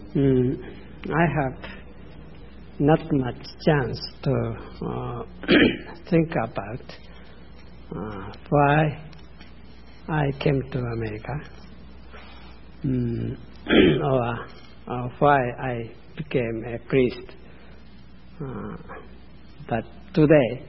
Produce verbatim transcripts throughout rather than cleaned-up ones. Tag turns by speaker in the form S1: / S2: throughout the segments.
S1: mm, I have not much chance to uh, think about uh, why I came to America, mm, or uh, why I became a priest. Uh, but today,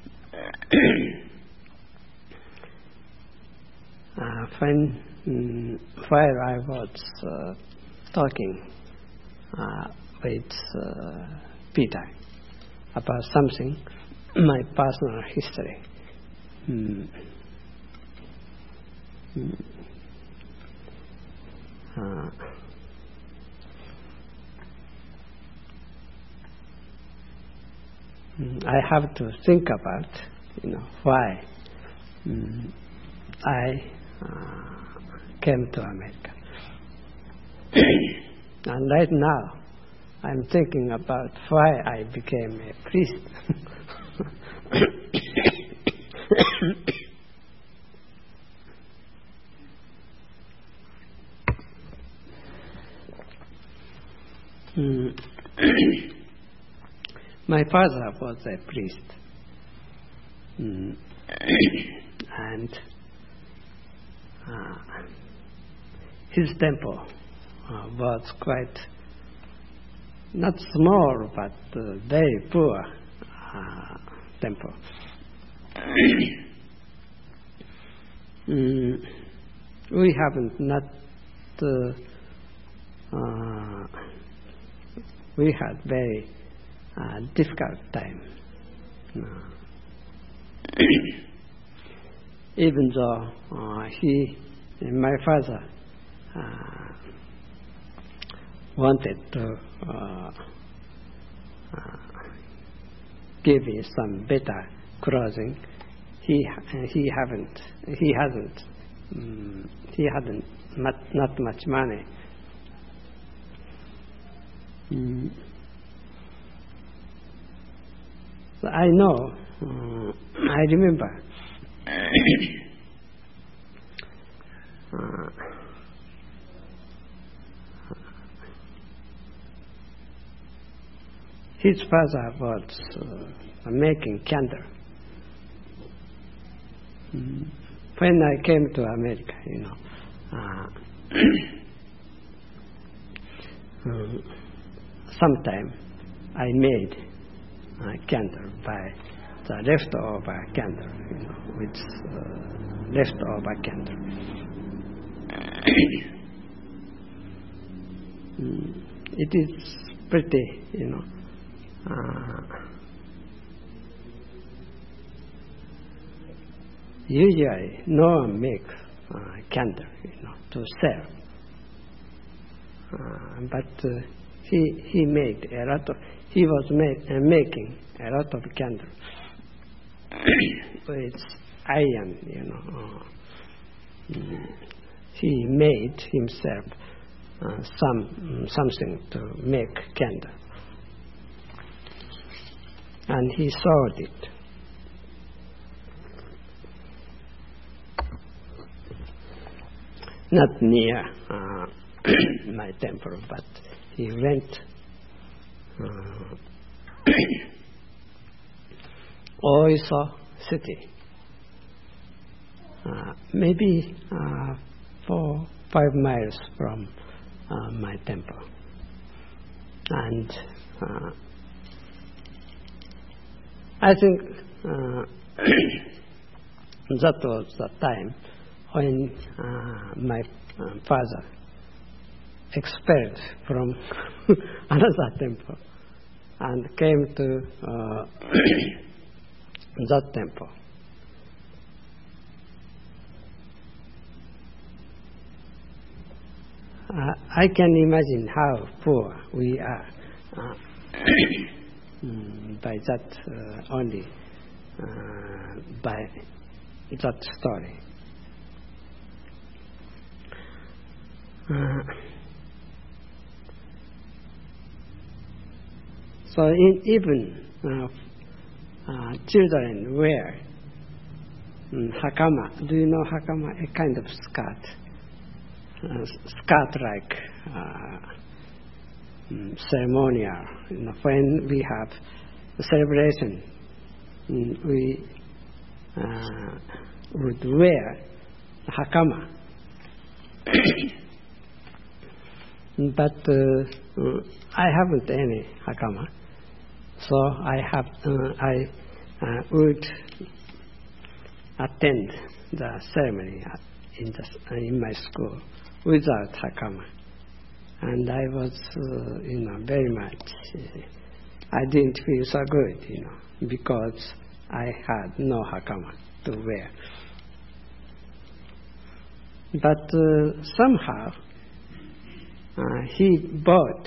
S1: uh, when mm, while I was uh, talking uh, with uh, Peter about something, my personal history. Mm. Mm. Uh, I have to think about, you know, why mm, I uh, came to America. And right now, I'm thinking about why I became a priest. mm. My father was a priest, mm. and uh, his temple uh, was quite not small, but uh, very poor uh, temple. mm, we haven't not uh, uh, we had very uh, difficult time. Uh, even though uh, he, my father, uh, wanted to uh, uh, give me some better clothing, he he haven't he hasn't um, he hadn't not, not much money. Mm. So I know, uh, I remember. uh, His father was uh, making candle. Mm. When I came to America, you know, uh, um, sometime I made a candle by the leftover candle, you know, with uh, leftover candle. mm. It is pretty, you know. Uh, usually, no one makes uh, candle, you know, to sell. Uh, but uh, he he made a lot of. He was make, uh, making a lot of candle with iron, you know. Uh, he made himself uh, some something to make candle. And he sold it. Not near uh, my temple, but he went uh, Oiso city, uh, maybe uh, four, five miles from uh, my temple. And uh, I think uh, that was the time when uh, my uh, father expelled from another temple and came to uh, that temple. Uh, I can imagine how poor we are. Uh, Mm, by that uh, only, uh, by that story. Uh, so in, even uh, uh, children wear um, hakama. Do you know hakama? A kind of skirt, uh, skirt like uh, um, ceremonial. You know, when we have a celebration, um, we uh, would wear hakama. But uh, I haven't any hakama, so I have uh, I uh, would attend the ceremony in the in my school without hakama, and I was uh, you know very much uh, I didn't feel so good, you know, because I had no hakama to wear. But uh, somehow uh, he bought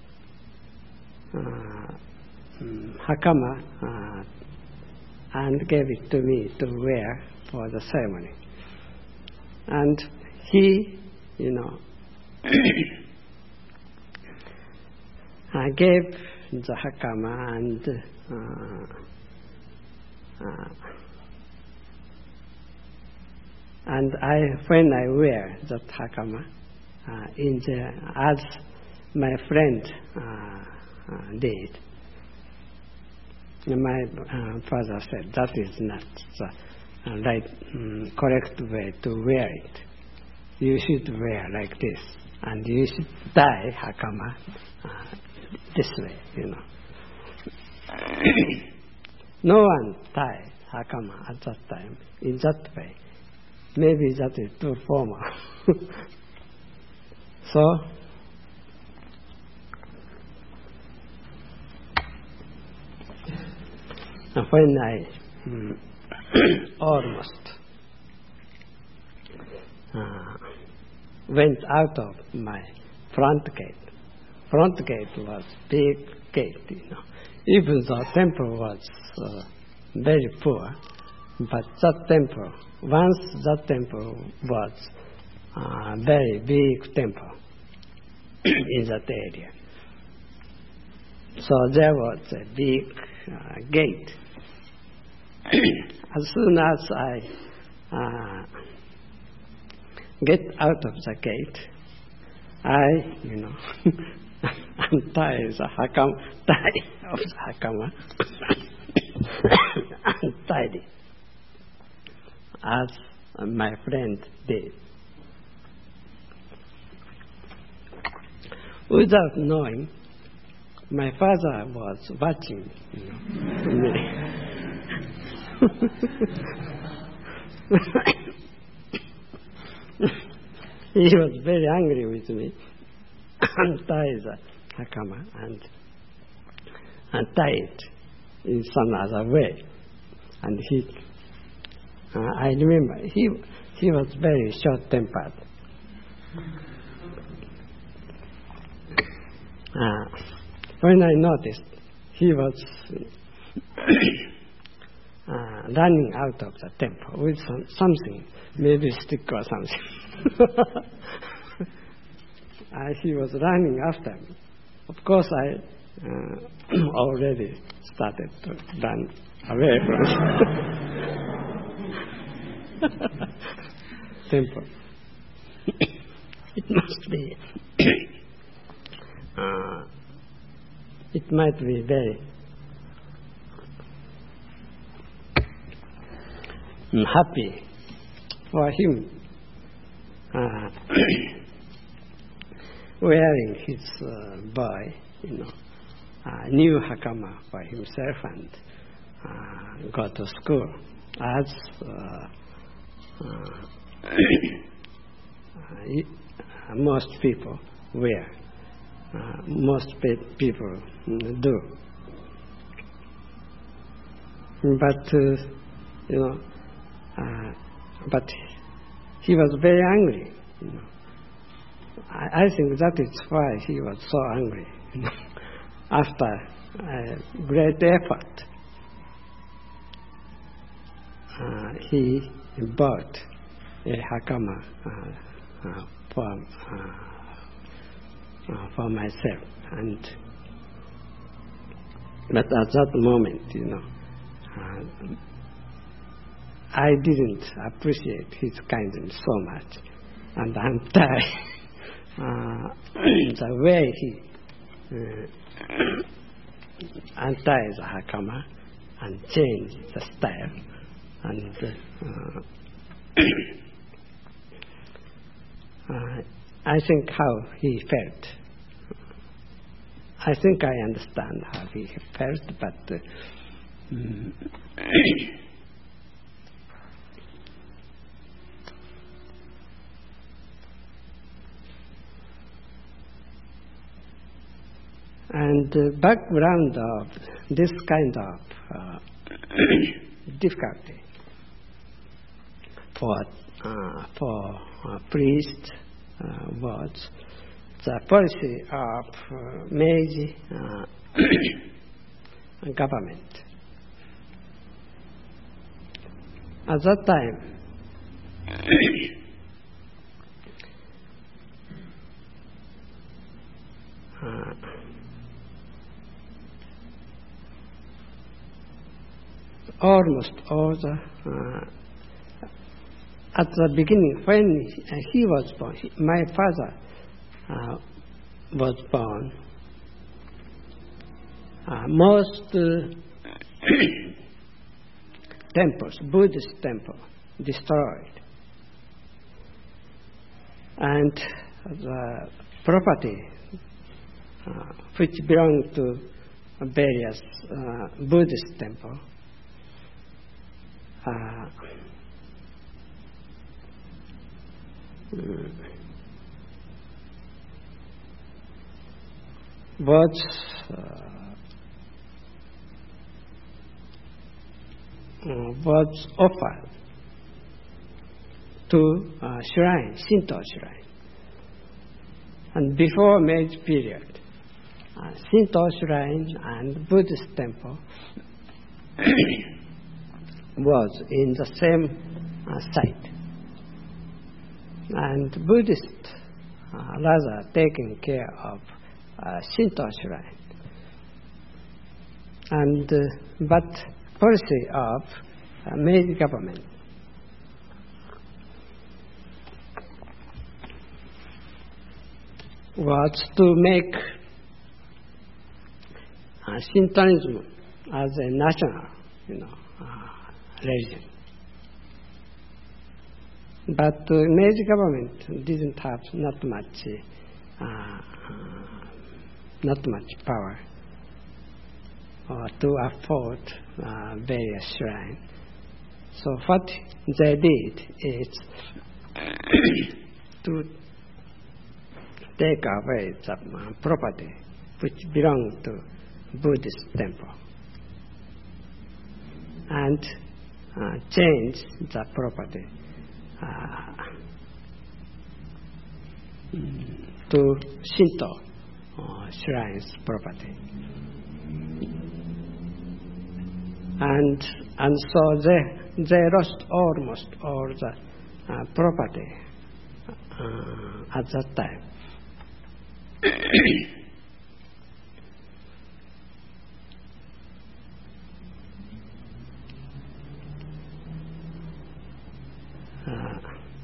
S1: uh, hakama uh, and gave it to me to wear for the ceremony. And he, you know, uh, gave the hakama and uh, uh, and I, when I wear that hakama, uh, in the, as my friend uh, uh, did, my uh, father said that is not the uh, right, um, correct way to wear it. You should wear like this, and you should tie hakama uh, this way, you know. No one tied hakama at that time in that way. Maybe that is too formal. So, when I um, almost uh, went out of my front gate, front gate was big gate, you know. Even the temple was uh, very poor, but that temple, once that temple was a very big temple in that area. So there was a big uh, gate. As soon as I uh, get out of the gate, I, you know, untie the hakama, tie of the hakama, untied it, as my friend did. Without knowing, my father was watching, you know, me. He was very angry with me. Untie the hakama and, and tie it in some other way. And he, uh, I remember, he, he was very short-tempered. Uh, when I noticed, he was uh, running out of the temple with some, something, maybe stick or something. uh, he was running after me. Of course, I uh, already started to run away from temple. It must be. Uh, it might be very happy for him uh, wearing his uh, boy, you know, uh, new hakama for himself and uh, go to school as uh, uh, most people wear. Uh, most pe- people do. But, uh, you know, uh, but he was very angry. You know. I, I think that is why he was so angry. You know. After uh, great effort, uh, he bought a hakama uh, uh, for uh, Uh, for myself, and but at that moment, you know, uh, I didn't appreciate his kindness so much, and until uh, the way he uh, untie the hakama and change the style. And uh, uh, I think how he felt. I think I understand how he felt, but uh, mm, and the background of this kind of uh, difficulty for uh, for uh, priest uh, was the policy of uh, Meiji uh, government. At that time, uh, almost all the uh, at the beginning when he, uh, he was born, he, my father uh, was born. Uh, most uh, temples, Buddhist temple, destroyed, and the property uh, which belonged to various uh, Buddhist temple uh, was uh, was offered to uh, shrine, Shinto shrine. And before Meiji period, uh, Shinto shrine and Buddhist temple was in the same uh, site. And Buddhists uh, rather taking care of uh, Shinto shrine. And uh, but policy of uh, Meiji government was to make uh, Shintoism as a national, you know, uh, religion. But uh, Meiji government didn't have not much, uh, uh, not much power uh, to afford uh, various shrines. So what they did is to take away the uh, property which belonged to Buddhist temple and uh, change the property uh, to Shinto uh, shrines property. And and so they they lost almost all the uh, property uh, at that time. uh,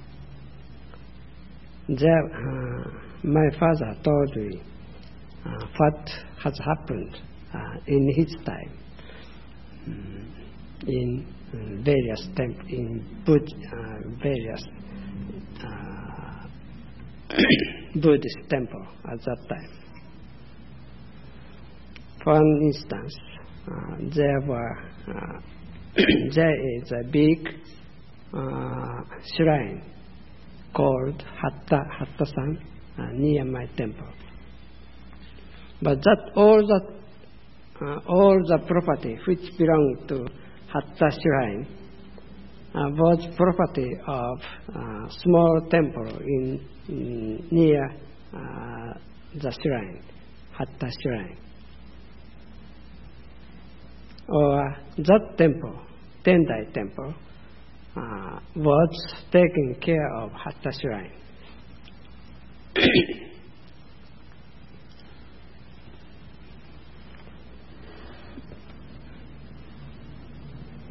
S1: there, uh, my father told me uh, what has happened uh, in his time um, in um, various temples, in Bud- uh, various uh, Buddhist temple at that time. For instance, uh, there were uh, there is a big uh, shrine called Hatta Hatta-san uh, near my temple. But that all that uh, all the property which belonged to Hatta shrine uh, was property of uh, small temple in, in near uh, the shrine, Hatta shrine. Or that temple, Tendai temple, uh, was taking care of Hatta shrine.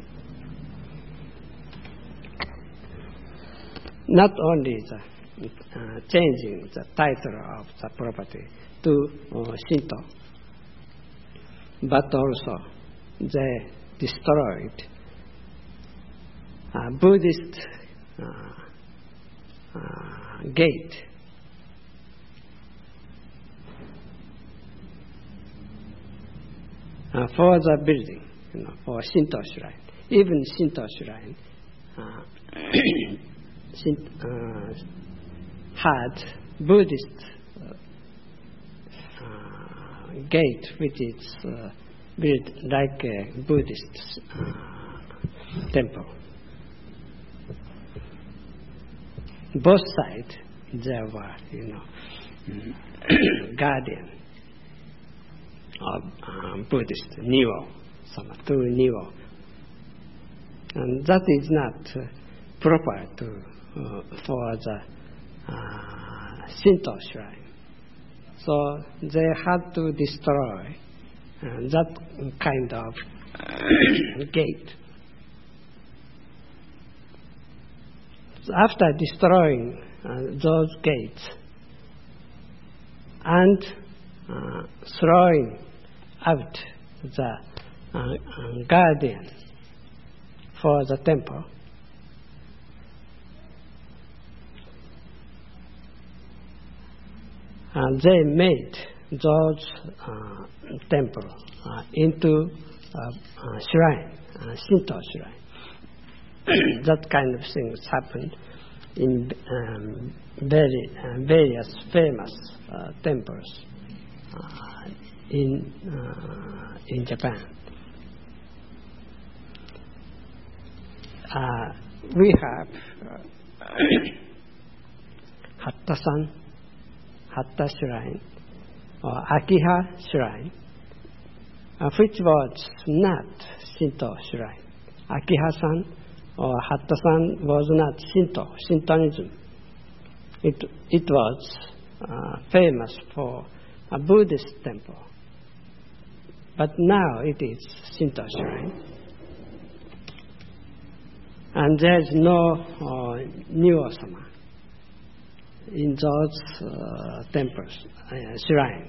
S1: Not only the uh, changing the title of the property to uh, Shinto. But also they destroyed a Buddhist uh, uh, gate. Uh, for the building, you know, for Shinto shrine. Even Shinto shrine uh, Shinto, uh, had Buddhist uh, uh, gate, which is uh, built like a Buddhist uh, temple. Both sides there were, you know, guardian of um, Buddhist Niwo, sama, two Niwo. And that is not uh, proper to uh, for the uh, Shinto shrine. So they had to destroy uh, that kind of gate. So after destroying uh, those gates and uh, throwing out the uh, uh, guardian for the temple, and they made those uh, temple uh, into uh, uh, shrine, uh, Shinto shrine. That kind of things happened in um, very uh, various famous uh, temples uh, in uh, in Japan. Uh, we have uh, Hatta-san, Hatta Shrine, or Akiha Shrine, uh, which was not Shinto shrine. Akiha-san or Hatta-san was not Shinto, Shintoism. It, it was uh, famous for a Buddhist temple. But now it is Shinto shrine. And there is no uh, Niwo-sama in those uh, temples, uh, shrine.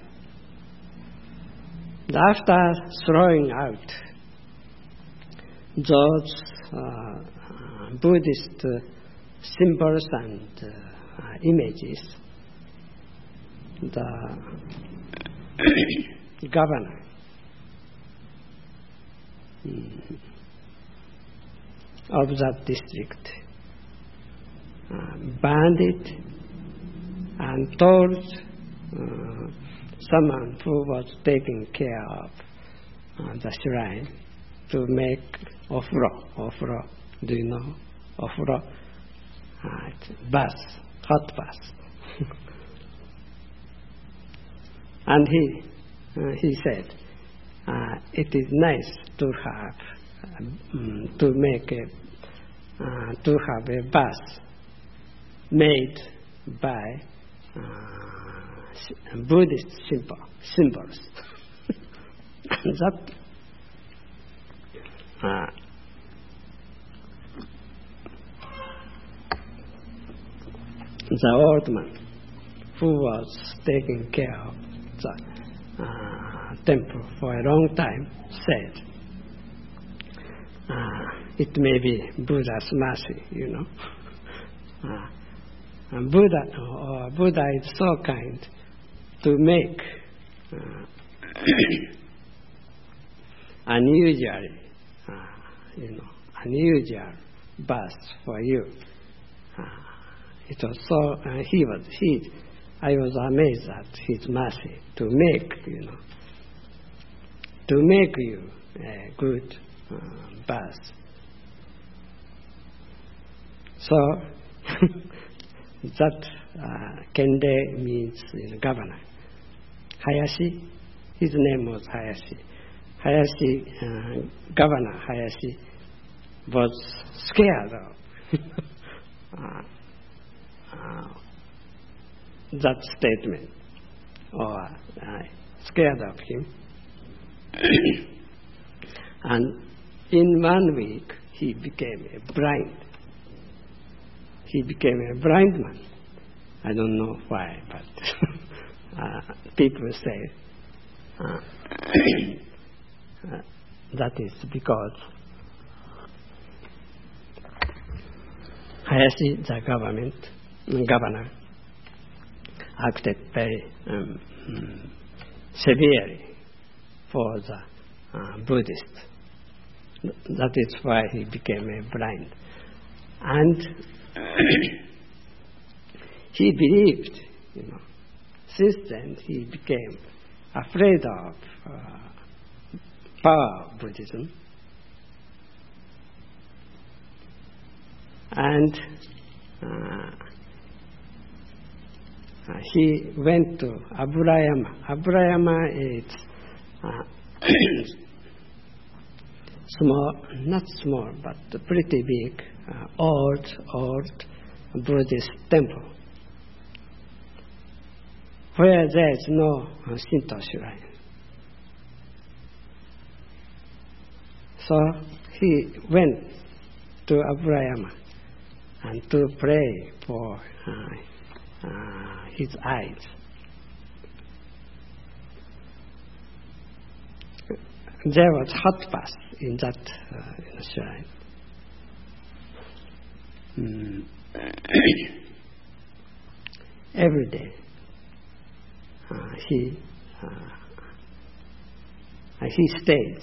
S1: After throwing out those uh, Buddhist uh, symbols and uh, images, the governor mm, of that district uh, banned it and told uh, someone who was taking care of uh, the shrine to make ofuro. Ofuro, do you know? Ofuro, uh, bath, hot bath. And he uh, he said, uh, it is nice to have um, to make a uh, to have a bath made by uh, Buddhist symbol, symbols. That uh, the old man who was taking care of the uh, temple for a long time said, uh, it may be Buddha's mercy, you know. Uh, and Buddha, or Buddha is so kind to make uh, unusual, uh, you know, unusual birth for you. Uh, it was so, uh, he was, he, I was amazed at his mercy to make, you know, to make you a good uh, birth. So, that uh, Kende means you know, governor. Hayashi, his name was Hayashi. Hayashi, uh, Governor Hayashi, was scared of uh, uh, that statement, or uh, scared of him. And in one week, he became a blind. He became a blind man. I don't know why, but uh, people say uh, uh, that is because Hayashi, the government governor, acted very um, severely for the uh, Buddhists. That is why he became a blind. And he believed, you know, since then he became afraid of uh, power Buddhism. And uh, uh, he went to Aburayama. Aburayama is uh, small, not small, but pretty big, uh, old, old Buddhist temple, where there is no uh, Shinto shrine. So he went to Aburayama and to pray for uh, uh, his eyes. There was hot bath in that uh, in the shrine. Mm. Every day uh, he uh, he stayed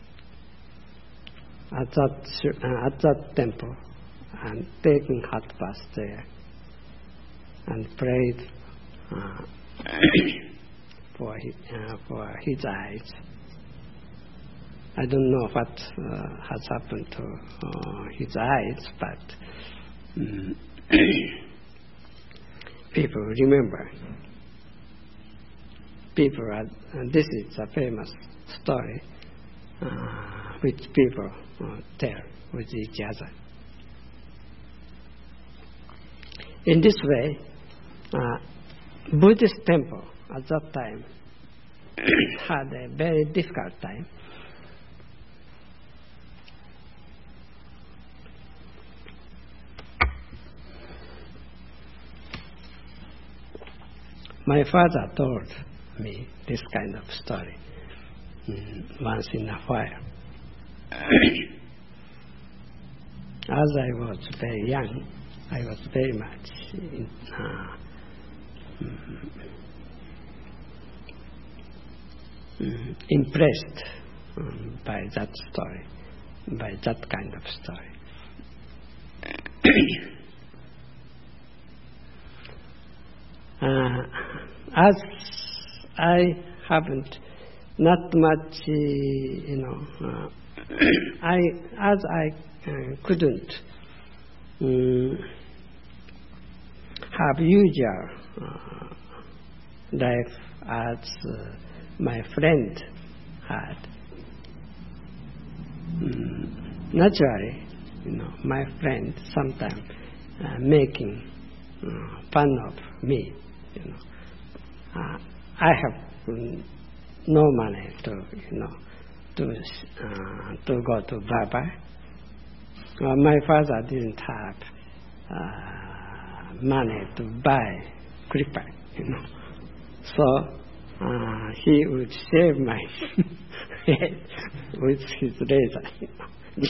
S1: at that uh, at that temple and taking hot bath there and prayed uh, for his, uh, for his eyes. I don't know what uh, has happened to uh, his eyes, but um, people remember. People are, and this is a famous story uh, which people uh, tell with each other. In this way, uh, Buddhist temple at that time had a very difficult time. My father told me this kind of story mm, once in a while. As I was very young, I was very much in, uh, mm, impressed um, by that story, by that kind of story. Uh, as I haven't not much, uh, you know, uh, I as I uh, couldn't um, have usual uh, life as uh, my friend had. Um, naturally, you know, my friend sometimes uh, making uh, fun of me. You know, uh, I have um, no money to, you know, to uh, to go to barber. Uh, my father didn't have uh, money to buy clipper, you know, so uh, he would shave my head with his razor. You know.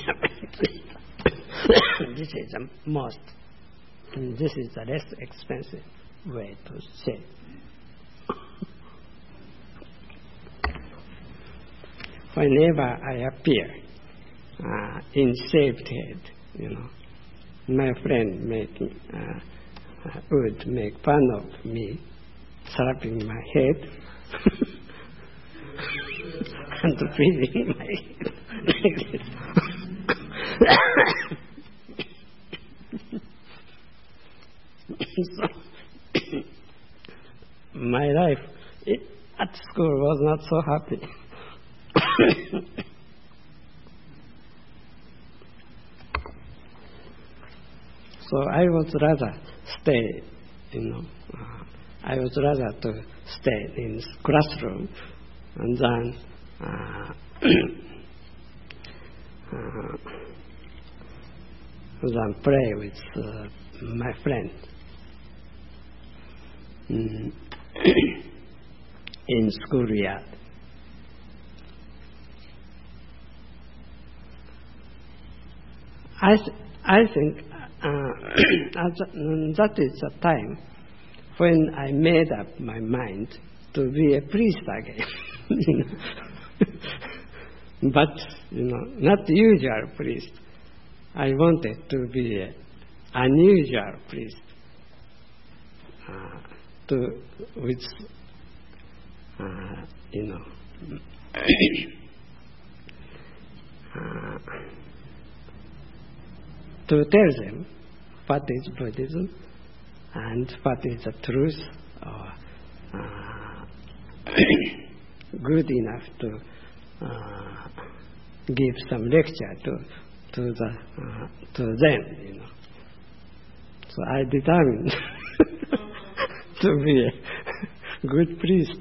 S1: This is the most. This is the less expensive way to say. Whenever I appear uh, in shaved head, you know, my friend making uh, uh, would make fun of me, slapping my head and breathing my head like this. So, my life at school was not so happy. So I would rather stay, you know, uh, I would rather to stay in classroom and then uh, uh, than play with uh, my friend. mm, in schoolyard. I, th- I think uh, that is the time when I made up my mind to be a priest again. You know? But, you know, not usual priest. I wanted to be an unusual priest, uh, to with, uh, you know, uh, to tell them what is Buddhism and what is the truth, or uh, good enough to uh, give some lecture to to the uh, to them, you know. So I determined to be a good priest.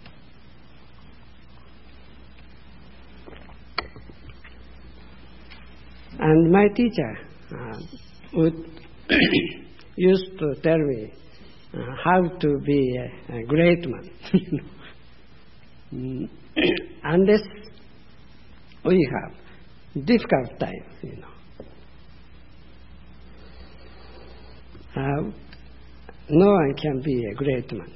S1: And my teacher uh, would used to tell me uh, how to be a, a great man. You know. Mm, unless we have difficult time, you know. Uh, no one can be a great man.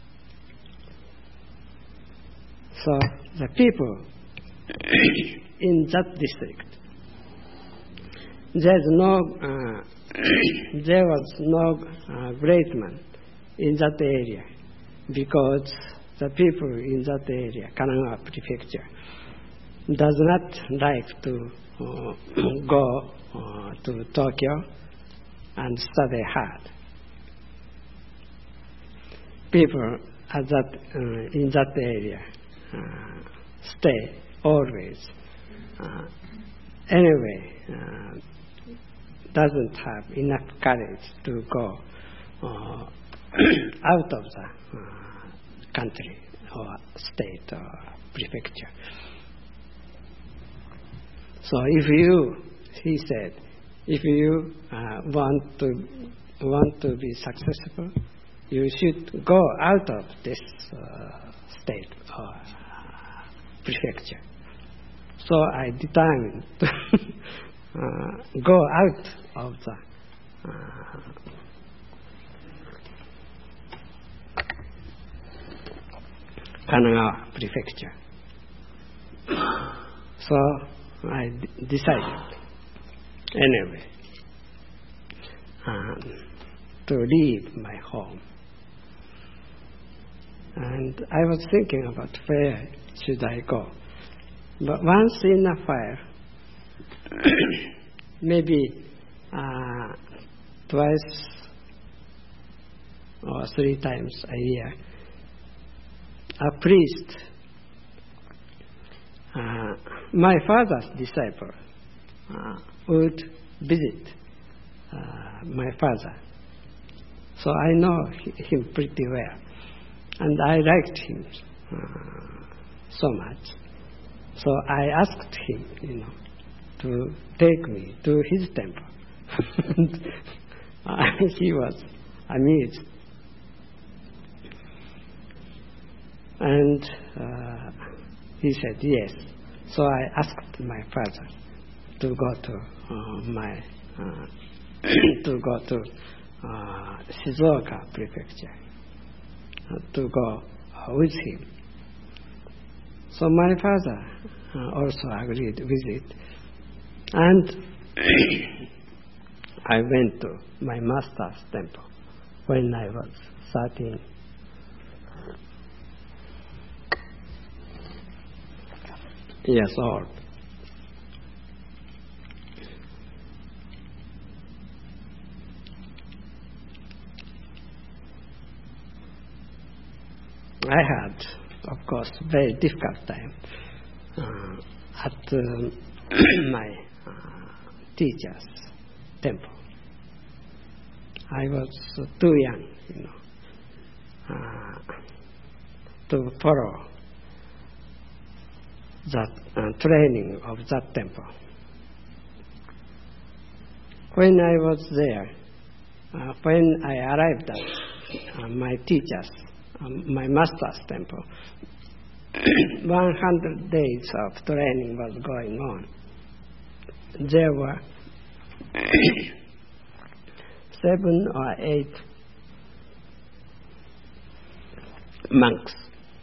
S1: So the people in that district, there's no, uh, there was no uh, great man in that area, because the people in that area, Kanagawa Prefecture, does not like to uh, go uh, to Tokyo and study hard. People at that, uh, in that area uh, stay always. Uh, anyway, uh, doesn't have enough courage to go uh, out of the uh, country or state or prefecture. So if you, he said, if you uh, want to want to be successful, you should go out of this uh, state or uh, prefecture. So I determined to uh, go out of the uh, Kanagawa Prefecture. So I d- decided, anyway, um, to leave my home. And I was thinking about where should I go. But once in a while, maybe uh, twice or three times a year, a priest, uh, my father's disciple, uh, would visit uh, my father. So I know him pretty well. And I liked him uh, so much. So I asked him, you know, to take me to his temple. And he was amused. And uh, he said yes. So I asked my father to go to uh, my uh, to go to uh, Shizuoka Prefecture, uh, to go uh, with him. So my father uh, also agreed with it, and I went to my master's temple when I was thirteen. Years old. I had, of course, very difficult time uh, at uh, my uh, teacher's temple. I was uh, too young, you know, uh, to follow that uh, training of that temple. When I was there, uh, when I arrived at uh, my teachers, um, my master's temple, one hundred days of training was going on. There were seven or eight monks,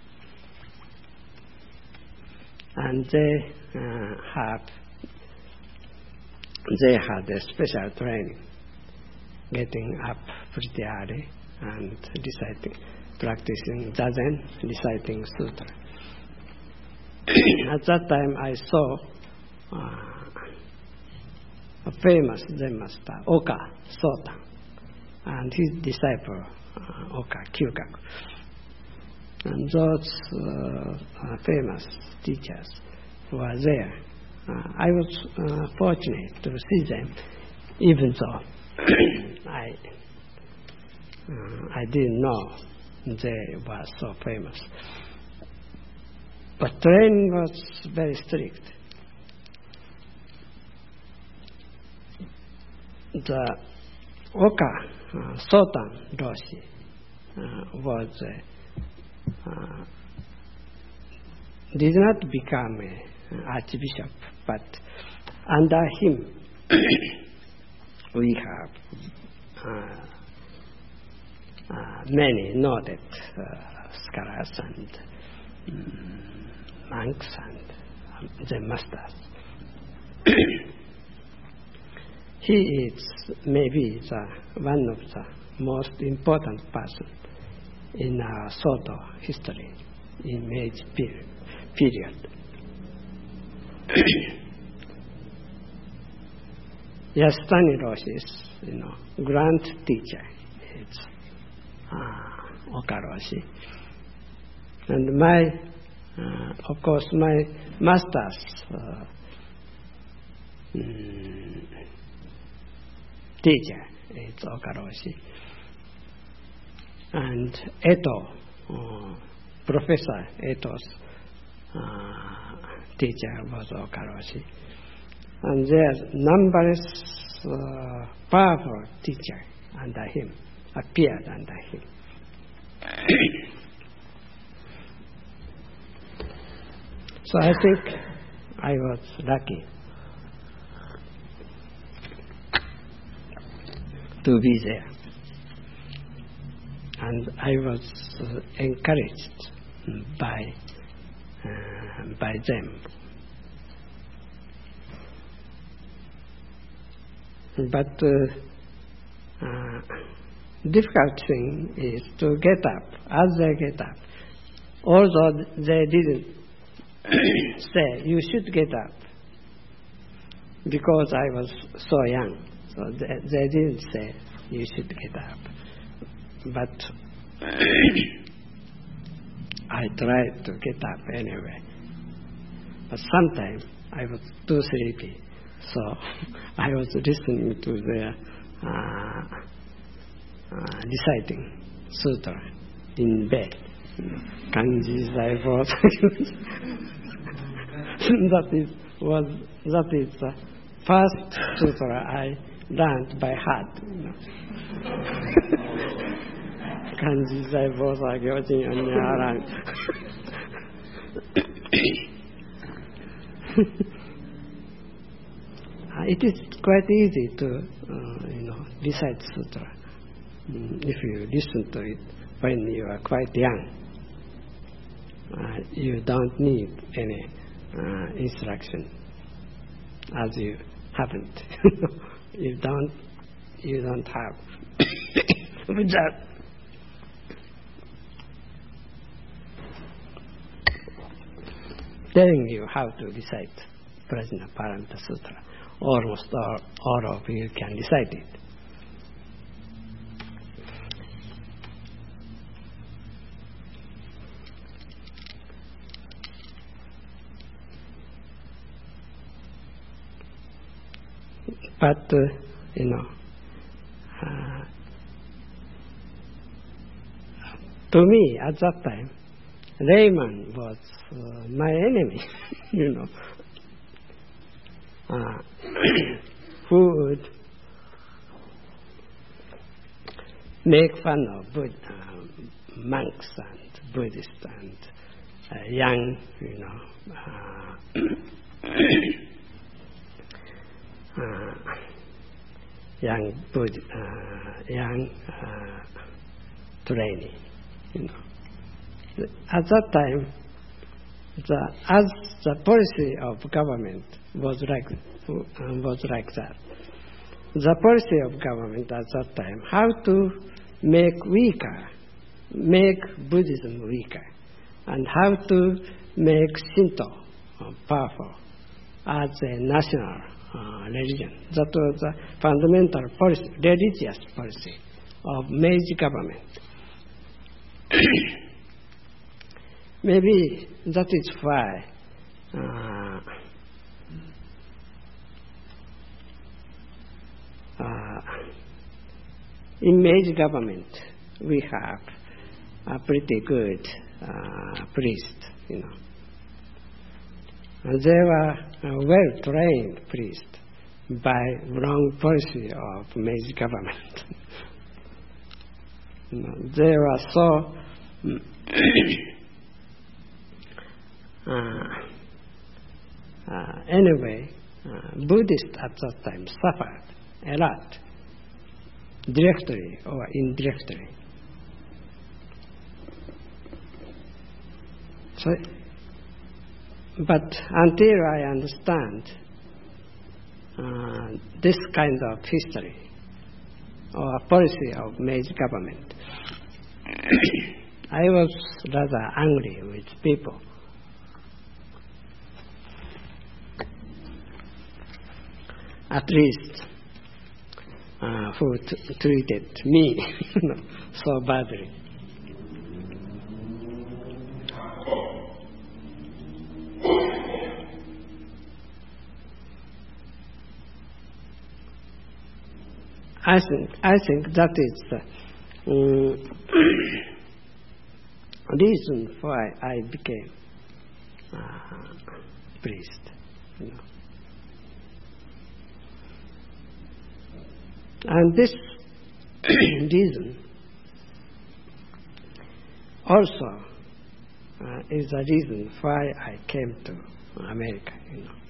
S1: and they uh, have they had a special training, getting up pretty early and reciting, practicing zazen, reciting sutra. At that time, I saw uh, a famous Zen master, Oka Sotan, and his disciple, uh, Oka Kyukaku. And those uh, uh, famous teachers were there. Uh, I was uh, fortunate to see them, even though I uh, I didn't know they were so famous. But training was very strict. The Oka uh, Sotan Roshi uh, was uh, uh, did not become an archbishop, but under him we have uh, uh, many noted uh, scholars and um, monks and um, Zen masters. He is maybe the one of the most important person in our Soto history in Meiji period. Yasutani Roshi is, you know, grand teacher. It's uh, Oka Roshi. And my, uh, of course, my master's uh, mm, teacher is Oka Roshi. And Eto, uh, Professor Eto's uh, teacher was Oka Roshi. And there's numberless uh, powerful teachers under him, appeared under him. So I think I was lucky to be there. And I was uh, encouraged by, uh, by them. But uh, uh, difficult thing is to get up. As they get up, although they didn't say you should get up, because I was so young, so they, they didn't say you should get up. But I tried to get up anyway. But sometimes I was too sleepy. So I was listening to their uh, uh, reciting sutra in bed. Kanji Zaibo. That is was that is the first sutra I learned by heart. You know. Kanji Zaibo sa gyojin anyaran. It is quite easy to, uh, you know, recite sutra mm, if you listen to it when you are quite young. Uh, you don't need any uh, instruction, as you haven't. you don't. You don't have. Without telling you how to recite Prajnaparamita Sutra. Almost all, all of you can recite it. But, uh, you know, uh, to me at that time, layman was uh, my enemy, you know. Uh, who would make fun of Bud- uh, monks and Buddhists and uh, young, you know, uh, uh, young Bud- uh, young uh, trainee, you know. At that time, the, as the policy of government was like uh, was like that. The policy of government at that time, how to make weaker, make Buddhism weaker, and how to make Shinto uh, powerful as a national uh, religion. That was the fundamental policy, religious policy of Meiji government. Maybe that is why uh, uh, in Meiji government we have a pretty good uh, priest, you know. And they were a well-trained priest by wrong policy of Meiji government. You know, they were so uh, uh, anyway, uh, Buddhists at that time suffered a lot, directly or indirectly. So, but until I understand uh, this kind of history or policy of Meiji government, I was rather angry with people. At least uh, who t- treated me so badly. I think I think that is the um, reason why I became uh, priest. You know. And this reason also uh, is the reason why I came to America, you know.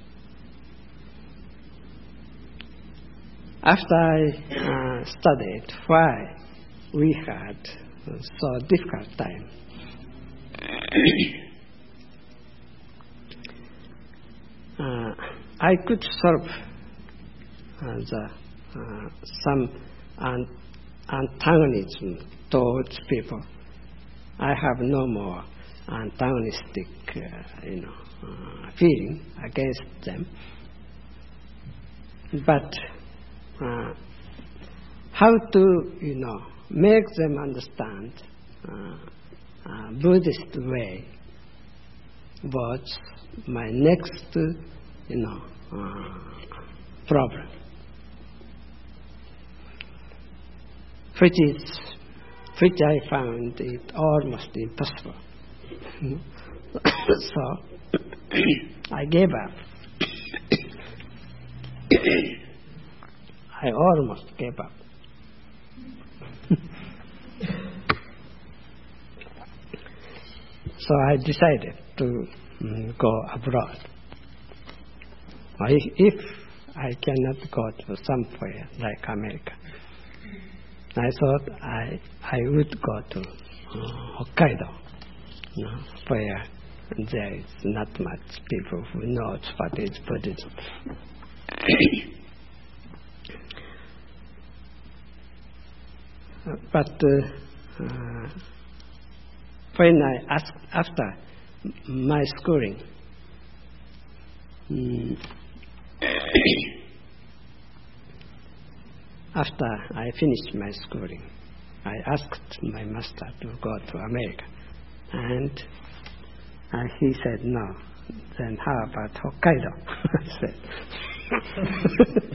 S1: After I uh, studied why we had so difficult time, uh, I could solve uh, the Uh, some an- antagonism towards people. I have no more antagonistic, uh, you know, uh, feeling against them. But uh, how to, you know, make them understand uh, uh, Buddhist way was my next, you know, uh, problem. Which is, which I found it almost impossible. So I gave up. I almost gave up. So I decided to um, go abroad. If, if I cannot go to somewhere like America, I thought I I would go to uh, Hokkaido, you know, where there is not much people who knows what is Buddhism. But uh, uh, when I asked after my schooling, um, after I finished my schooling, I asked my master to go to America, and uh, he said no. Then how about Hokkaido? I said.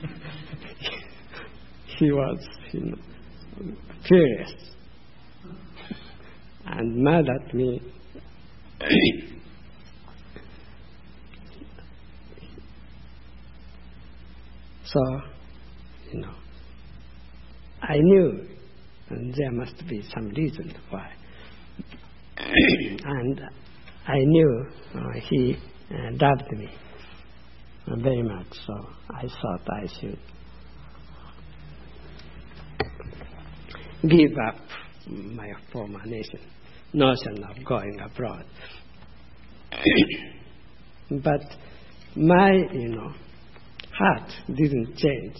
S1: He was, you know, furious and mad at me. So, you know, I knew and there must be some reason why. And I knew uh, he uh, loved me uh, very much, so I thought I should give up my former nation, notion of going abroad. But my, you know, heart didn't change.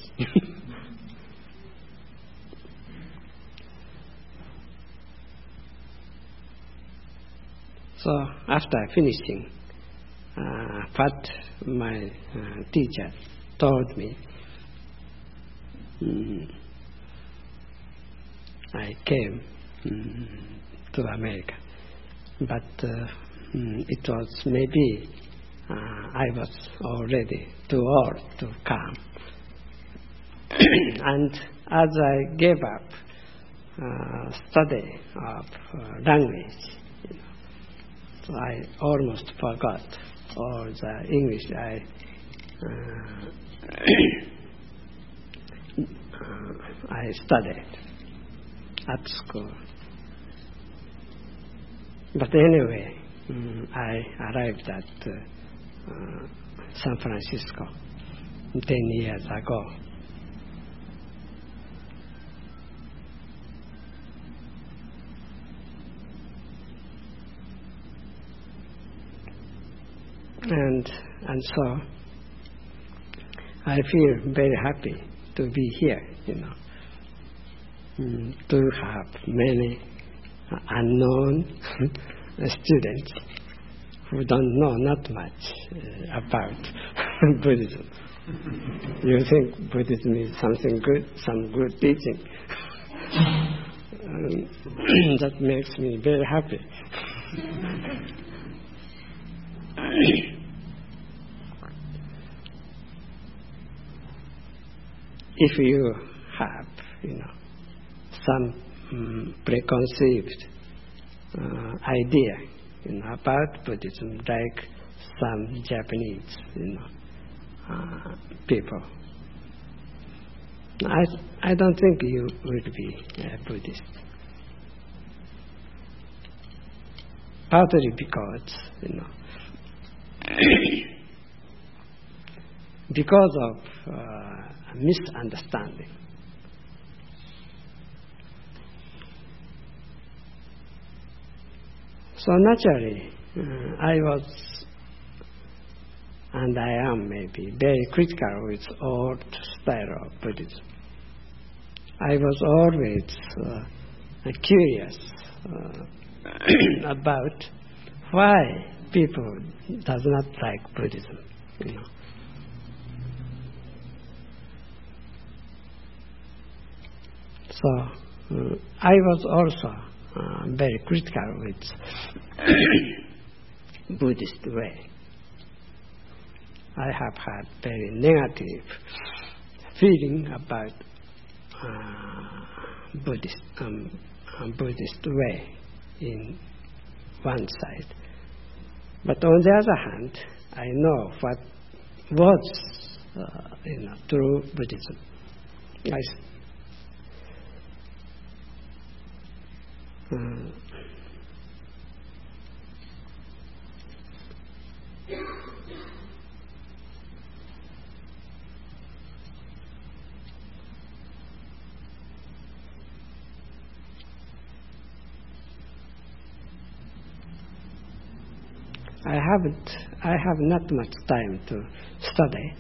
S1: So after finishing, uh, what my uh, teacher told me, mm, I came mm, to America. But uh, mm, it was maybe uh, I was already too old to come. And as I gave up uh, study of uh, language, you know, so I almost forgot all the English I uh, I studied at school. But anyway, um, I arrived at uh, uh, San Francisco ten years ago. And and so I feel very happy to be here, you know, mm, to have many unknown students who don't know not much uh, about Buddhism. You think Buddhism is something good, some good teaching. um, that makes me very happy. If you have, you know, some um, preconceived uh, idea, you know, about Buddhism, like some Japanese, you know, uh, people, I I don't think you would be a Buddhist. Partly because, you know, because of uh, misunderstanding. So naturally, uh, I was, and I am maybe, very critical with old style of Buddhism. I was always uh, curious uh, about why people does not like Buddhism, you know. So uh, I was also uh, very critical with Buddhist way. I have had very negative feeling about uh, Buddhist um, Buddhist way in one side. But on the other hand, I know what was uh, you know, true Buddhism. I, uh, I haven't, I have not much time to study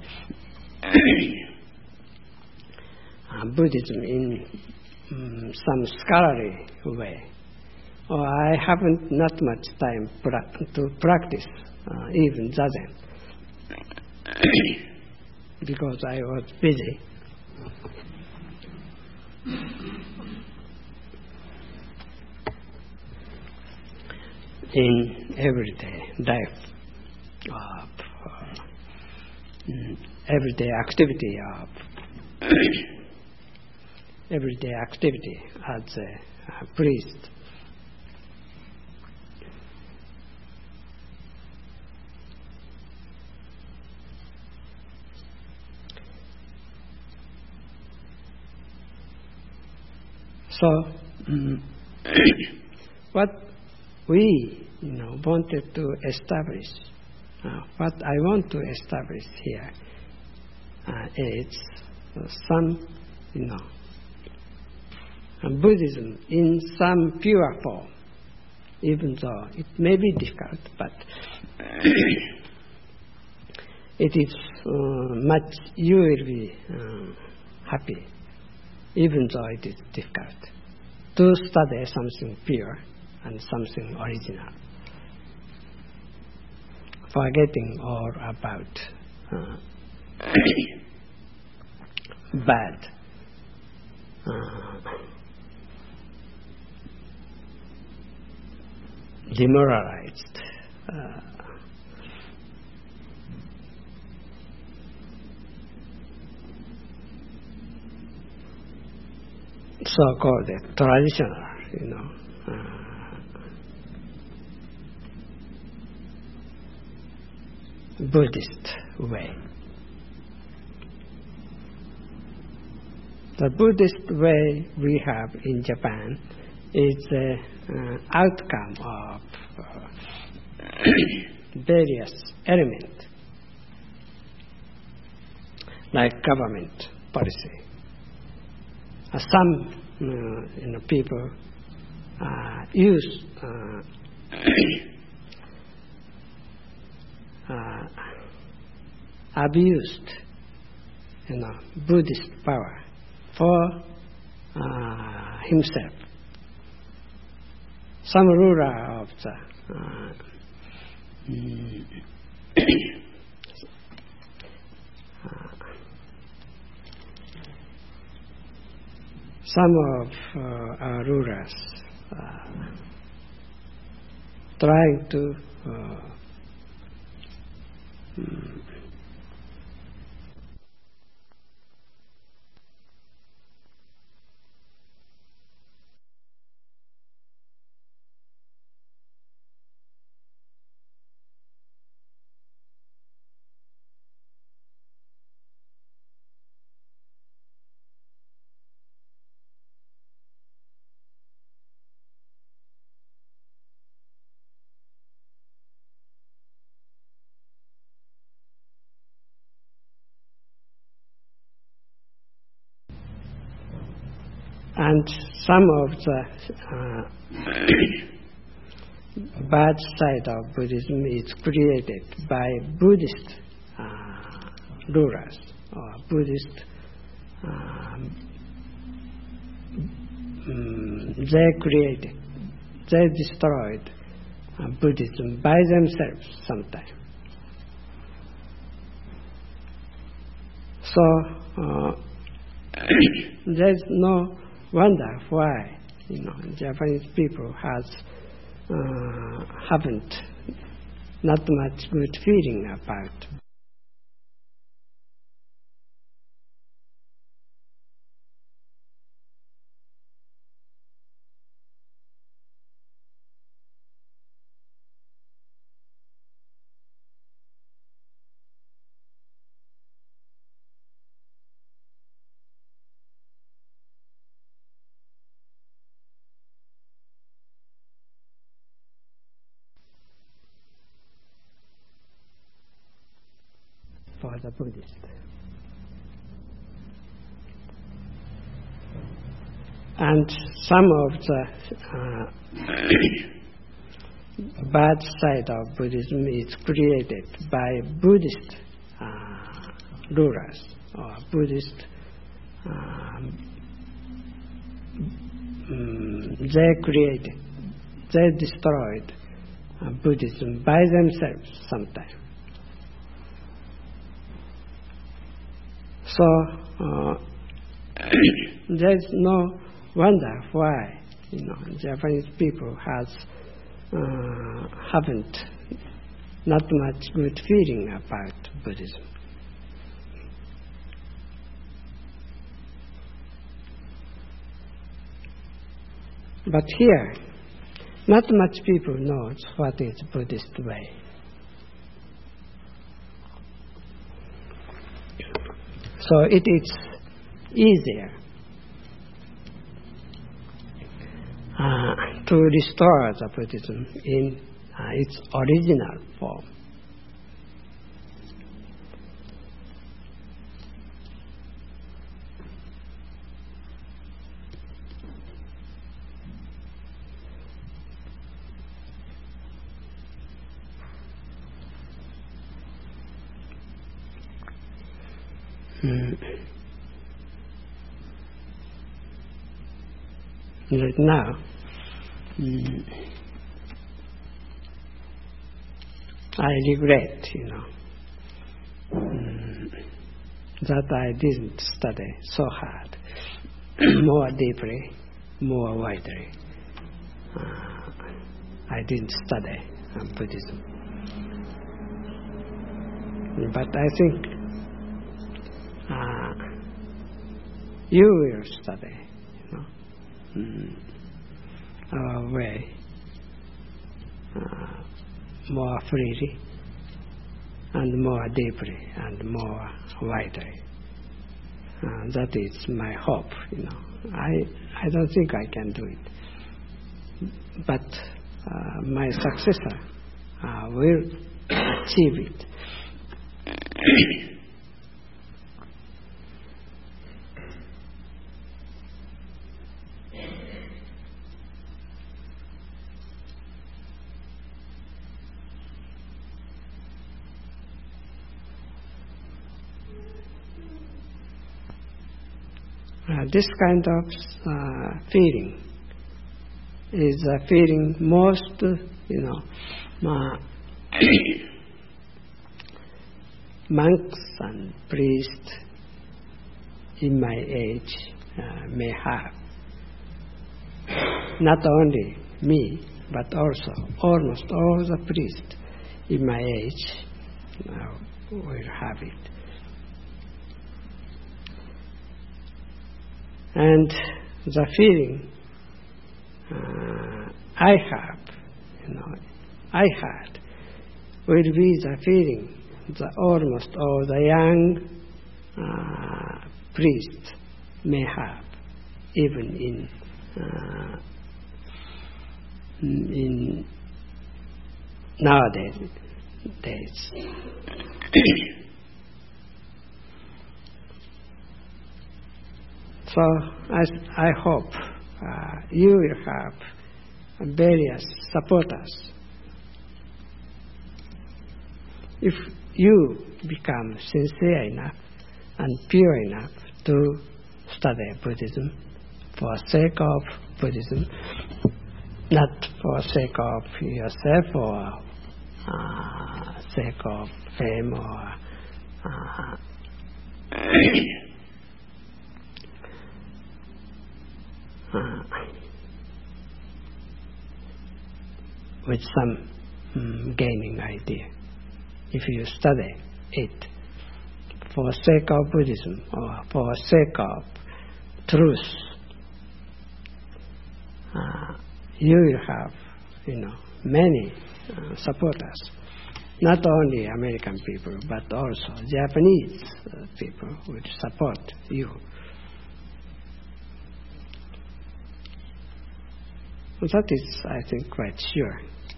S1: uh, Buddhism in um, some scholarly way. Or I haven't not much time pra- to practice uh, even Zazen because I was busy. In everyday life of uh, everyday activity of everyday activity as a, a priest. So mm, what we, you know, wanted to establish, uh, what I want to establish here uh, is uh, some, you know, Buddhism in some pure form, even though it may be difficult, but it is uh, much, you will be uh, happy, even though it is difficult, to study something pure and something original, forgetting all about uh, bad, uh, demoralized, uh, so-called traditional, you know, uh, Buddhist way. The Buddhist way we have in Japan is the uh, outcome of uh, various elements, like government policy. Uh, some uh, you know, people uh, use uh, uh, abused, you know, Buddhist power for uh, himself. Some ruler of the uh, mm, uh, some of uh, our rulers uh, trying to uh, mm, and some of the uh, bad side of Buddhism is created by Buddhist uh, rulers or Buddhist. Um, um, they created, they destroyed uh, Buddhism by themselves sometimes. So uh, there's no wonder why, you know, Japanese people has uh, haven't not much good feeling about. For the Buddhist. And some of the uh, bad side of Buddhism is created by Buddhist uh, rulers or Buddhist. Um, um, they created, they destroyed uh, Buddhism by themselves sometimes. So uh, there's no wonder why, you know, Japanese people has uh, haven't not much good feeling about Buddhism. But here, not much people knows what is Buddhist way. So it is easier uh, to restore the Buddhism in uh, its original form. Mm. Right now, mm, I regret, you know, mm, that I didn't study so hard, more deeply, more widely. Uh, I didn't study uh, Buddhism. But I think uh, you will study, you know, mm, our way uh, more freely and more deeply and more widely. Uh, that is my hope, you know. I I don't think I can do it, but uh, my successor uh, will achieve it. Uh, this kind of uh, feeling is a feeling most, you know, uh, monks and priests in my age uh, may have. Not only me, but also almost all the priests in my age uh, will have it. And the feeling uh, I have, you know, I had, will be the feeling that almost all the young uh, priests may have, even in uh, in nowadays days. So I, I hope uh, you will have various supporters. If you become sincere enough and pure enough to study Buddhism for sake of Buddhism, not for sake of yourself or uh, sake of fame or uh, Uh, with some um, gaining idea. If you study it for sake of Buddhism or for sake of truth, uh, you will have, you know, many uh, supporters. Not only American people, but also Japanese uh, people will support you. That is, I think, quite sure.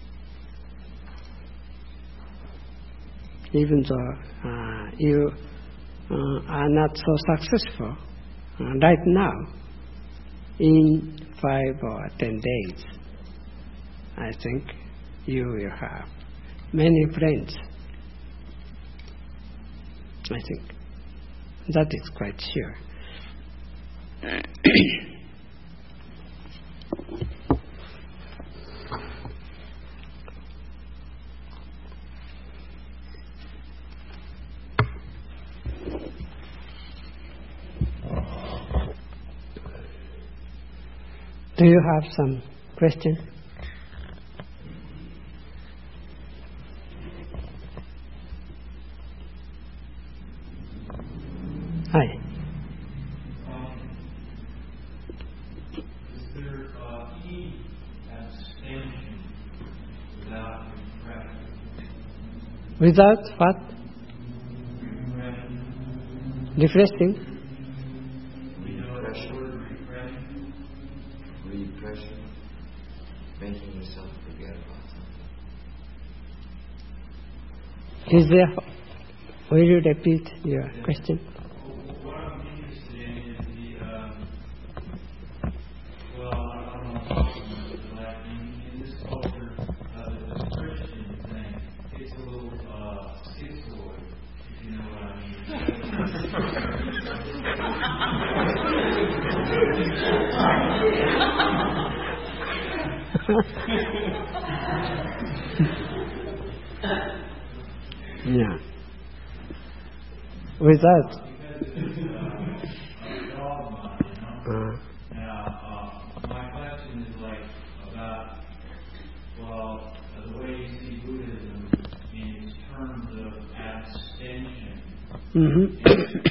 S1: Even though uh, you uh, are not so successful uh, right now, in five or ten days, I think you will have many friends. I think that is quite sure. Do you have some question? Hi.
S2: Um, is there uh, heat abstention without repression?
S1: Without what?
S2: Repression.
S1: Refreshing?
S2: We know that word repression.
S3: Repression. making yourself forget about something.
S1: Is there? Will you repeat your question?
S2: What I'm interested in is the, um, well, I don't know how to like in, in this culture, uh, the Christian thing, it's a little uh, schizoid, if you know what I mean.
S1: Yeah. Without. Uh,
S2: Now, uh, my question is like about, well, uh, the way you see Buddhism in terms of abstention.
S1: mm-hmm.
S2: And, uh,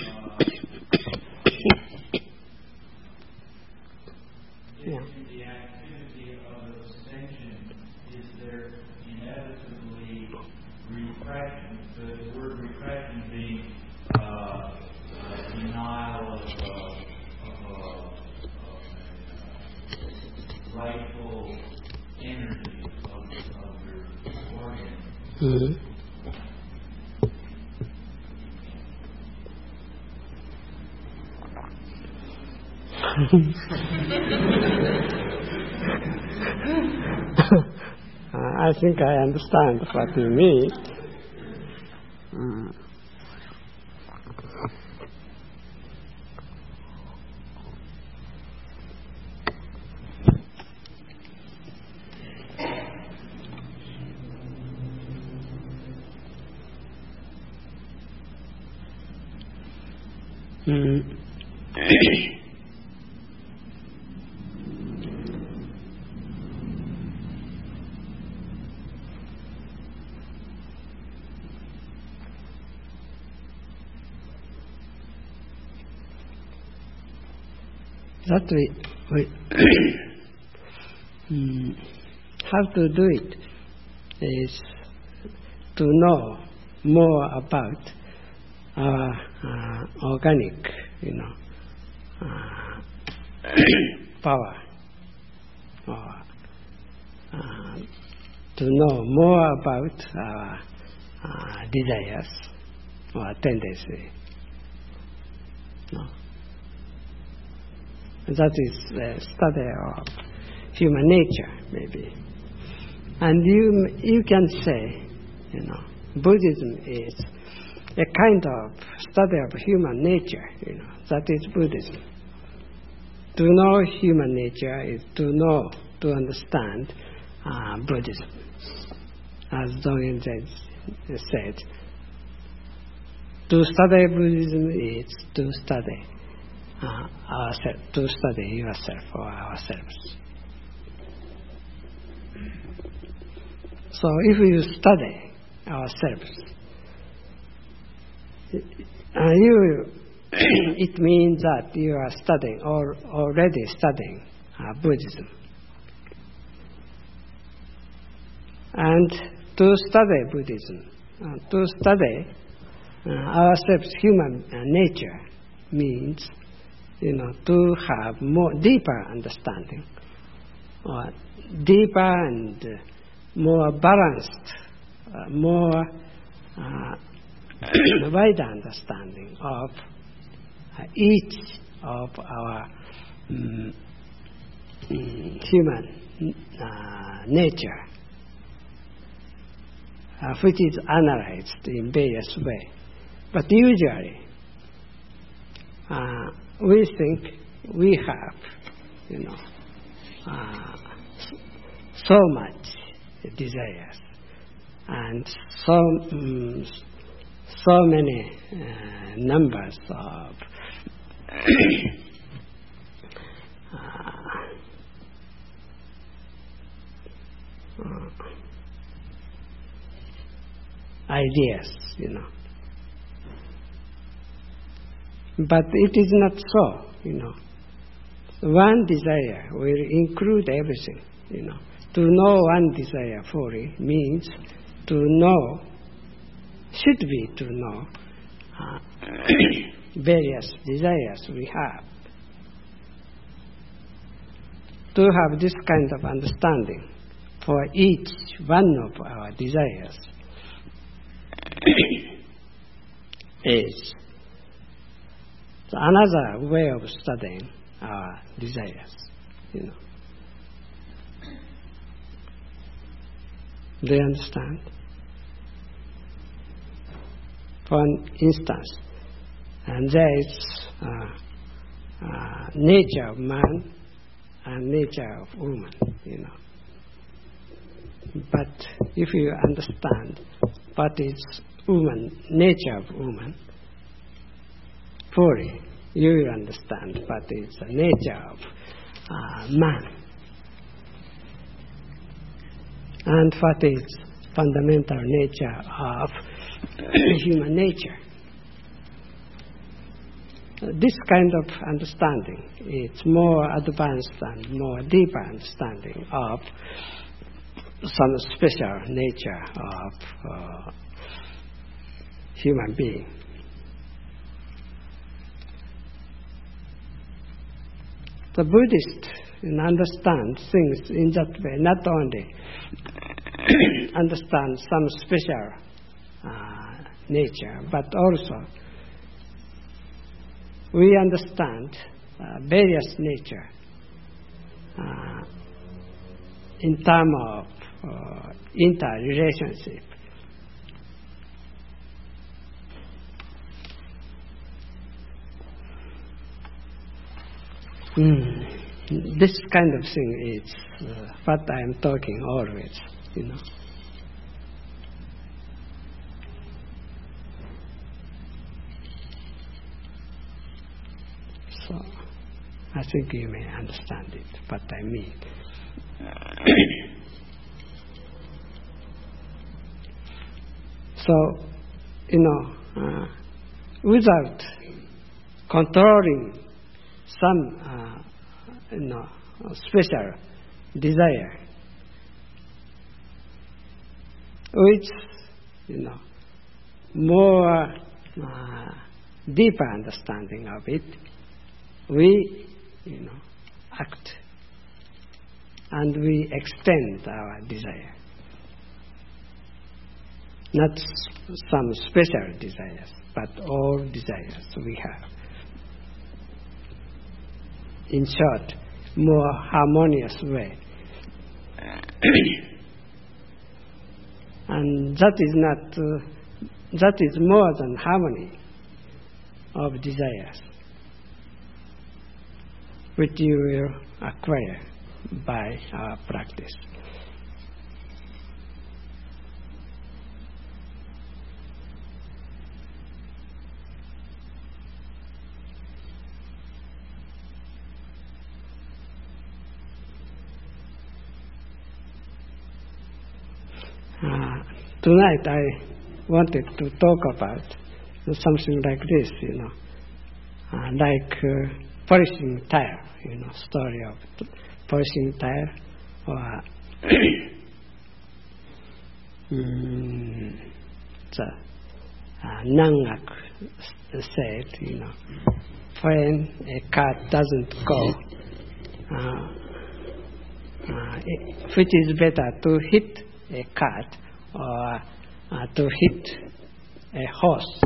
S1: Yeah.
S2: in the activity of abstention, is there inevitably repression? The word repression being uh, uh, denial of, uh, of, uh, of a rightful energy of, of your organ.
S1: Mm-hmm. I think I understand what you mean. Mm. Mm. That we, we mm, how to do it is to know more about our uh, organic, you know, uh, power, or uh, to know more about our uh, desires or tendency. No. That is a study of human nature, maybe. And you you can say, you know, Buddhism is a kind of study of human nature, you know, that is Buddhism. To know human nature is to know, to understand uh, Buddhism. As Dogen said, to study Buddhism is to study uh, ourselves, to study yourself or ourselves. So if you study ourselves, uh, you it means that you are studying or already studying uh, Buddhism. And to study Buddhism, uh, to study uh, ourselves, human uh, nature, means, you know, to have more deeper understanding, or deeper and uh, more balanced, uh, more uh, wider understanding of uh, each of our um, human uh, nature, uh, which is analyzed in various ways. But usually, uh, we think we have, you know, uh, so much desires and so um, so many uh, numbers of uh, uh, ideas, you know. But it is not so, you know. One desire will include everything, you know. To know one desire fully means to know, should be to know uh, various desires we have. To have this kind of understanding for each one of our desires is another way of studying our desires, you know. Do you understand? For instance, and there is uh, uh, nature of man and nature of woman, you know. But if you understand what is woman, nature of woman, fully, you will understand what is the nature of uh, man, and what is fundamental nature of human nature. This kind of understanding is more advanced and more deeper understanding of some special nature of uh, human being. The Buddhist understand things in that way, not only understand some special uh, nature, but also we understand uh, various nature uh, in terms of uh, interrelationship. Mm. This kind of thing is uh, what I am talking always, you know. So, I think you may understand it, what I mean. So, you know, uh, without controlling some, uh, you know, special desire, which, you know, more uh, deeper understanding of it, we, you know, act and we extend our desire. Not some special desires, but all desires we have. In short, more harmonious way. And that is not, uh, that is more than harmony of desires, which you will acquire by our practice. Uh, tonight I wanted to talk about something like this, you know, uh, like uh, polishing tire, you know, story of t- polishing tire, or mm, the uh, Nanak said, you know, when a cart doesn't go, uh, uh, it, which is better, to hit a cart or uh, to hit a horse.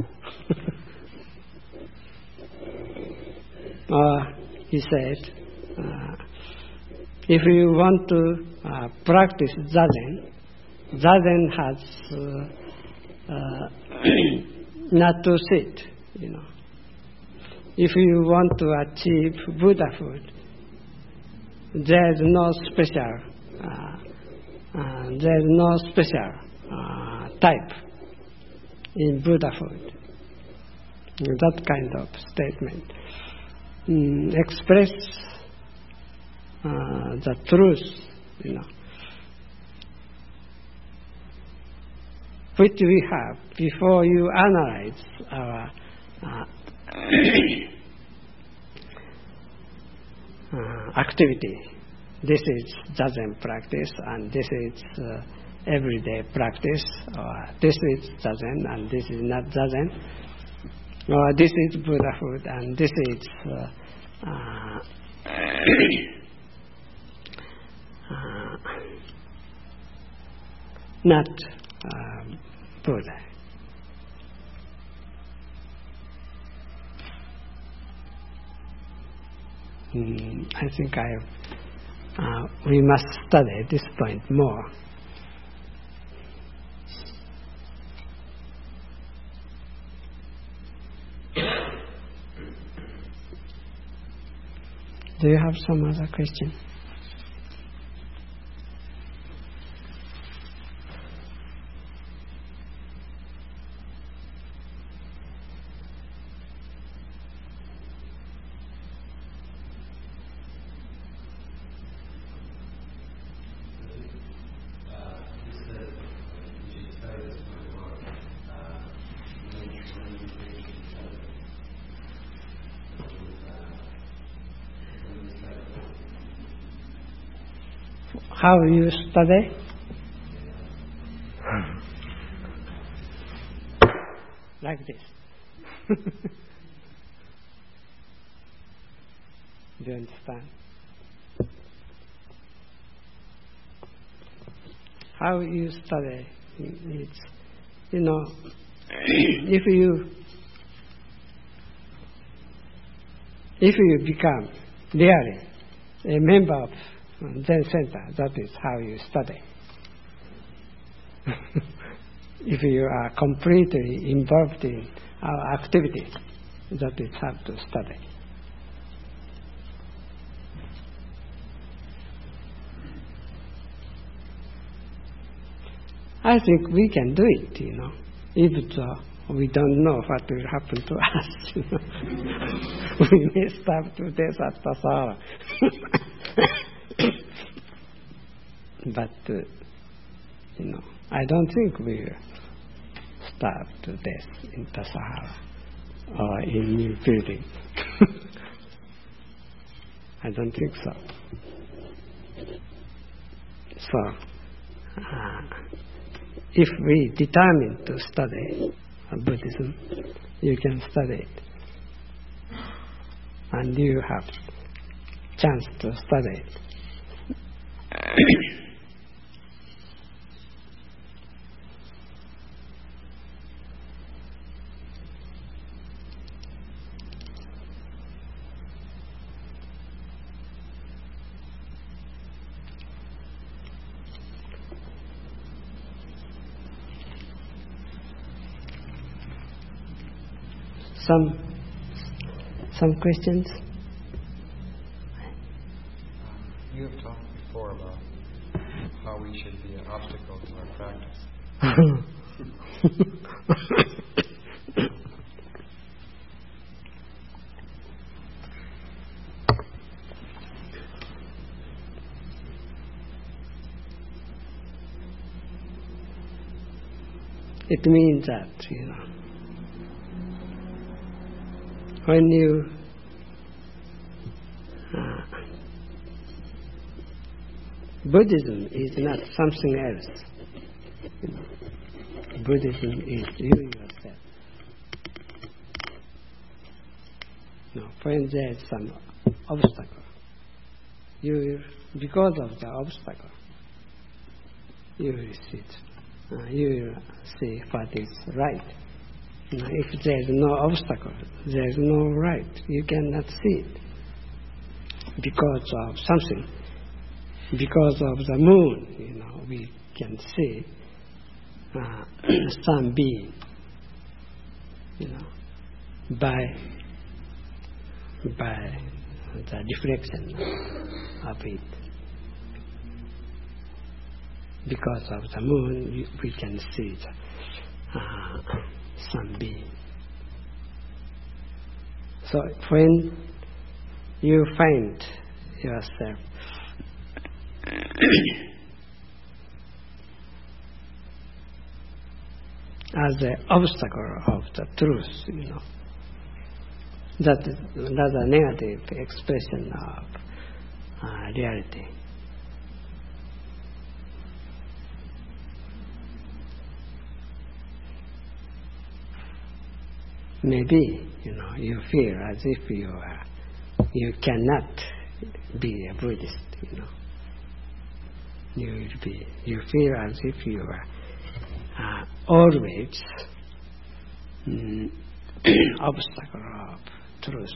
S1: Or he said, uh, if you want to uh, practice Zazen, Zazen has uh, uh, not to sit, you know. If you want to achieve Buddhahood, there is no special uh, Uh, there is no special uh, type in Buddhahood. That kind of statement mm, express uh, the truth, you know, which we have before you analyze our uh, uh, activity. This is Zazen practice, and this is uh, everyday practice, or this is Zazen, and this is not Zazen, or this is Buddhahood, and this is uh, uh, uh, not uh, Buddha. Mm, I think I uh, we must study at this point more. Do you have some other question? How you study? Like this. Do you understand? How you study? It's, you know, if you if you become really a member of Zen Center, that is how you study. If you are completely involved in our activities, that is how to study. I think we can do it, you know, even though we don't know what will happen to us. You know. We may starve to death at Tassajara. But, uh, you know, I don't think we will starve to death in Tassajara or in new building. I don't think so. So, uh, if we determine to study Buddhism, you can study it. And you have chance to study it. Some some questions?
S4: You have talked before about how we should be an obstacle to our practice.
S1: It means that, you know, when you uh, Buddhism is not something else. You know, Buddhism is you yourself. No, when there is some obstacle, you will, because of the obstacle, you will sit. Uh, you will see what is right. Now, if there is no obstacle, there is no right. You cannot see it because of something. Because of the moon, you know, we can see uh, sun beam, you know, by by the reflection of it. Because of the moon, we can see the uh, sunbeam. So when you find yourself as the obstacle of the truth, you know, that is another negative expression of uh, reality. Maybe, you know, you feel as if you are, you cannot be a Buddhist, you know. You will be, you feel as if you are uh, always mm, obstacle of truth.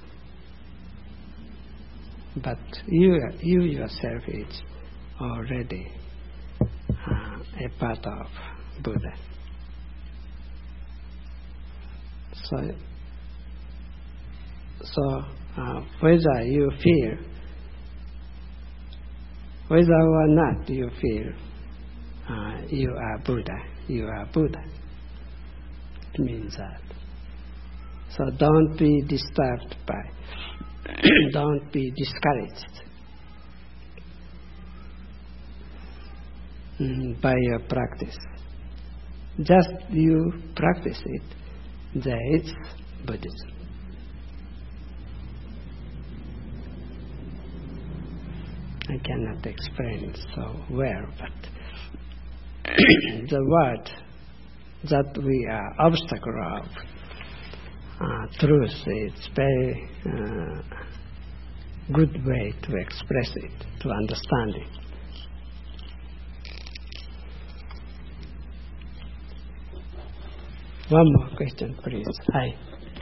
S1: But you, you yourself is already uh, a part of Buddha. So, so uh, whether you feel, whether or not you feel uh, you are Buddha, you are Buddha. It means that. So don't be disturbed by, don't be discouraged mm, by your practice. Just you practice it, there is Buddhism. I cannot explain it so well, but the word that we are obstacle of uh, truth is very uh, good way to express it, to understand it. One more question, please. Hi.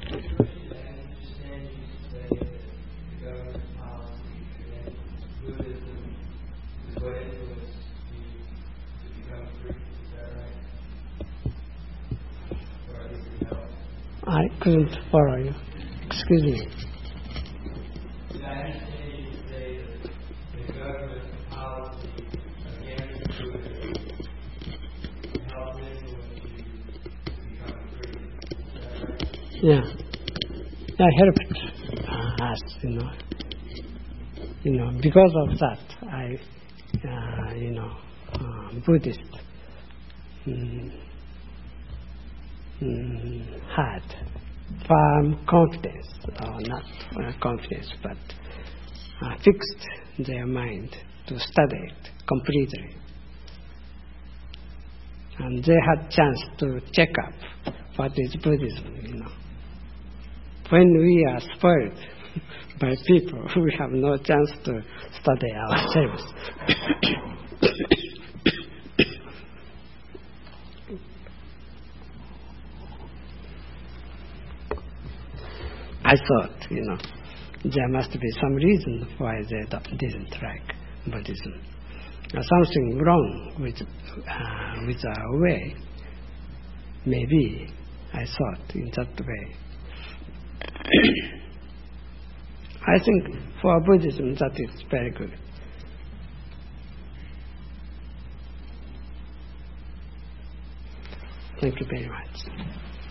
S1: I couldn't follow you. Excuse me.
S2: Did I understand you to say that the government policy against Buddhism helped influence you to become free? Is that right?
S1: Yeah. I helped uh, us, you know. You know, because of that, I, uh, you know, uh, Buddhist mm, mm, had firm confidence, or not uh, confidence, but uh, fixed their mind to study it completely. And they had chance to check up what is Buddhism, you know. When we are spoiled by people, we have no chance to study ourselves. I thought, you know, there must be some reason why they don't, didn't like Buddhism. Now, something wrong with uh, with our way. Maybe I thought in that way. I think for Buddhism that is very good. Thank you very much.